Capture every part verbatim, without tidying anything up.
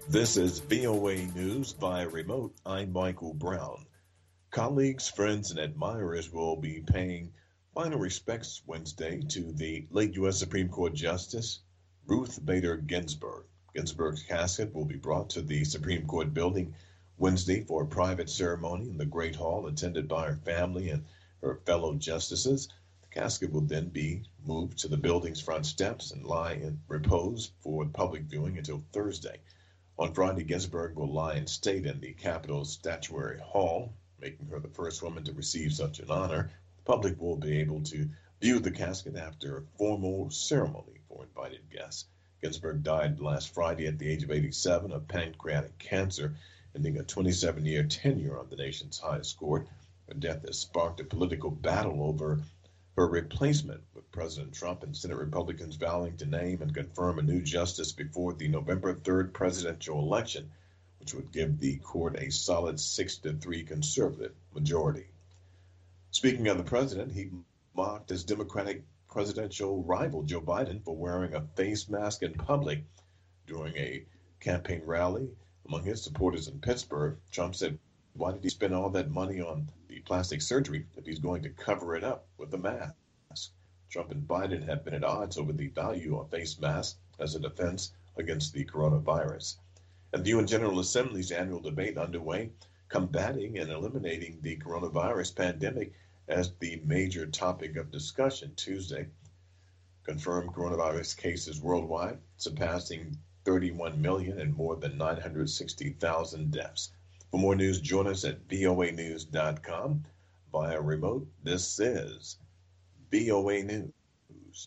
This is V O A News via remote. I'm Michael Brown. Colleagues, friends, and admirers will be paying final respects Wednesday to the late U S Supreme Court Justice Ruth Bader Ginsburg. Ginsburg's casket will be brought to the Supreme Court building Wednesday for a private ceremony in the Great Hall, attended by her family and her fellow justices. The casket will then be moved to the building's front steps and lie in repose for public viewing until Thursday. On Friday, Ginsburg will lie in state in the Capitol's Statuary Hall, making her the first woman to receive such an honor. The public will be able to view the casket after a formal ceremony for invited guests. Ginsburg died last Friday at the age of eighty-seven of pancreatic cancer, ending a twenty-seven-year tenure on the nation's highest court. Her death has sparked a political battle over her replacement, with President Trump and Senate Republicans vowing to name and confirm a new justice before the November third presidential election, which would give the court a solid six to three conservative majority. Speaking of the president, he mocked his Democratic presidential rival Joe Biden for wearing a face mask in public during a campaign rally among his supporters in Pittsburgh. Trump said, "Why did he spend all that money on the plastic surgery if he's going to cover it up with a mask?" Trump and Biden have been at odds over the value of face masks as a defense against the coronavirus. And the U N General Assembly's annual debate underway, combating and eliminating the coronavirus pandemic as the major topic of discussion Tuesday. Confirmed coronavirus cases worldwide surpassing thirty-one million and more than nine hundred sixty thousand deaths. For more news, join us at V O A news dot com via remote. This is V O A News.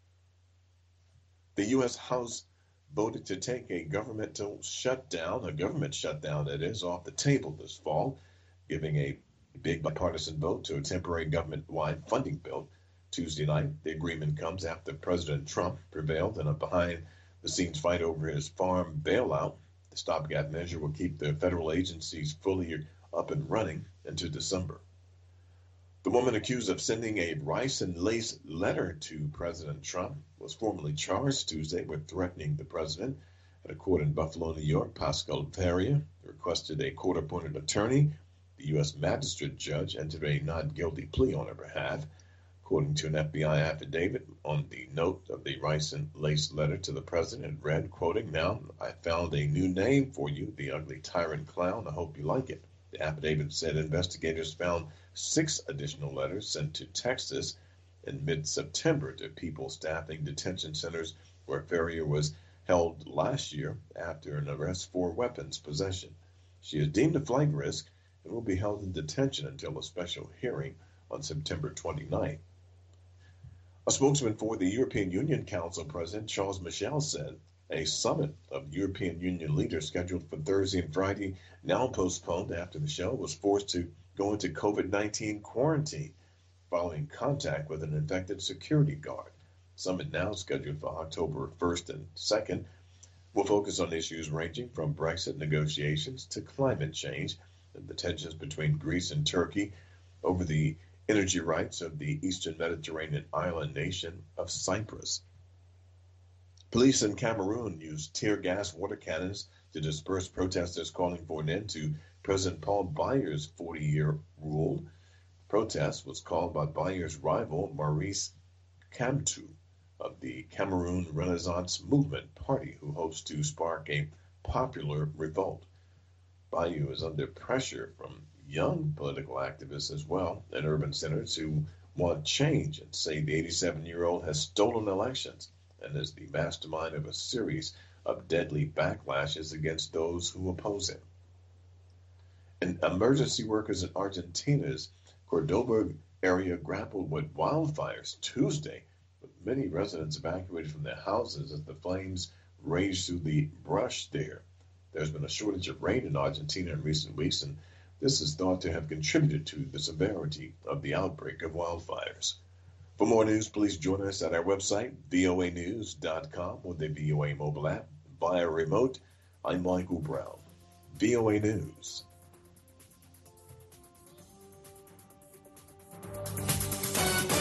The U S House voted to take a governmental shutdown, a government shutdown that is, off the table this fall, giving a big bipartisan vote to a temporary government-wide funding bill. Tuesday night, the agreement comes after President Trump prevailed in a behind-the-scenes fight over his farm bailout. The stopgap measure will keep the federal agencies fully up and running into December. The woman accused of sending a rice and lace letter to President Trump was formally charged Tuesday with threatening the president. At a court in Buffalo, New York, Pascal Ferrier requested a court-appointed attorney. The U S magistrate judge entered a not guilty plea on her behalf. According to an F B I affidavit, on the note of the rice and lace letter to the president, it read, quoting, "Now, I found a new name for you, the ugly tyrant clown. I hope you like it." The affidavit said investigators found six additional letters sent to Texas in mid-September to people staffing detention centers where Ferrier was held last year after an arrest for weapons possession. She is deemed a flight risk and will be held in detention until a special hearing on September twenty-ninth. A spokesman for the European Union Council President Charles Michel said a summit of European Union leaders scheduled for Thursday and Friday, now postponed after the show was forced to go into COVID nineteen quarantine following contact with an infected security guard. Summit now scheduled for October first and second will focus on issues ranging from Brexit negotiations to climate change and the tensions between Greece and Turkey over the energy rights of the Eastern Mediterranean island nation of Cyprus. Police in Cameroon used tear gas water cannons to disperse protesters calling for an end to President Paul Biya's forty-year rule. The protest was called by Biya's rival Maurice Kamto of the Cameroon Renaissance Movement Party, who hopes to spark a popular revolt. Biya is under pressure from young political activists as well, and urban centers who want change and say the eighty-seven-year-old has stolen elections and is the mastermind of a series of deadly backlashes against those who oppose him. And emergency workers in Argentina's Cordoba area grappled with wildfires Tuesday, with many residents evacuated from their houses as the flames raged through the brush there. There's been a shortage of rain in Argentina in recent weeks, and this is thought to have contributed to the severity of the outbreak of wildfires. For more news, please join us at our website, V O A news dot com, or the V O A mobile app. Via remote, I'm Michael Brown. V O A News.